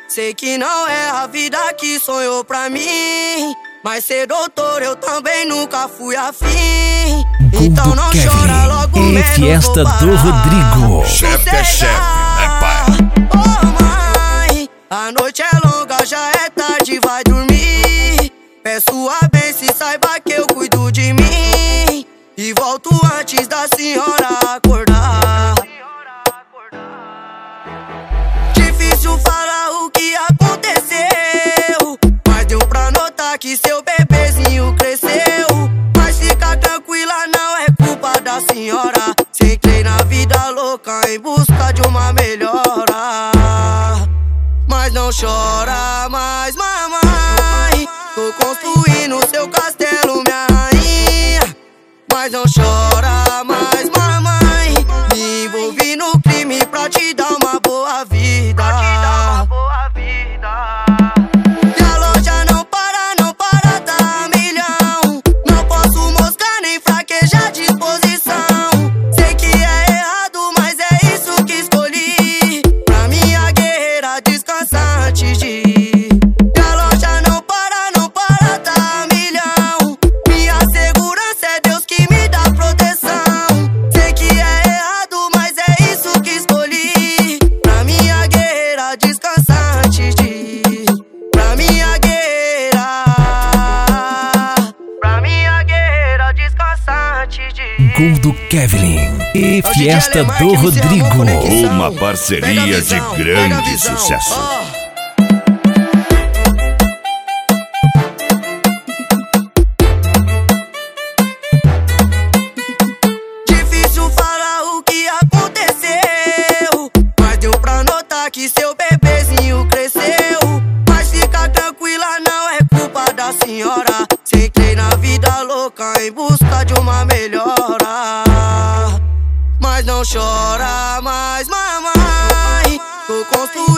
Sei que não é a vida que sonhou pra mim, mas ser doutor eu também nunca fui afim. Então não chora logo menos, Fiesta do Rodrigo. Chefe é chefe, né, pai? Oh mãe, a noite é longa, já é tarde, vai dormir. Peço a bênção e saiba que eu cuido de mim, e volto antes da senhora acordar. Difícil falar o que aconteceu, mas deu pra notar que seu bebezinho cresceu. Mas fica tranquila, não é culpa da senhora. Se entrei na vida louca em busca de uma melhora. Mas não chora mais, mamãe, tô construindo seu castelo, minha rainha. Mas não chora mais, mamãe, me envolvi no crime pra te dar uma boa vida. E a loja não para, tá a milhão. Não posso moscar nem fraquejar a disposição. Sei que é errado, mas é isso que escolhi. Pra minha guerreira descansar antes de ir. E a loja não para, tá a milhão. Minha segurança é Deus que me dá proteção. Sei que é errado, mas é isso que escolhi. Pra minha guerreira descansar antes de ir. Pra minha guerreira descansar antes de ir. Gol do Kevin e Fiesta do Rodrigo. Uma parceria de grande sucesso. Difícil falar o que aconteceu, mas deu pra notar que seu bebezinho cresceu. Mas fica tranquila, não é culpa da senhora. Se entrei na vida louca em busca de uma melhora. Mas não chora mais, mamãe, tô construindo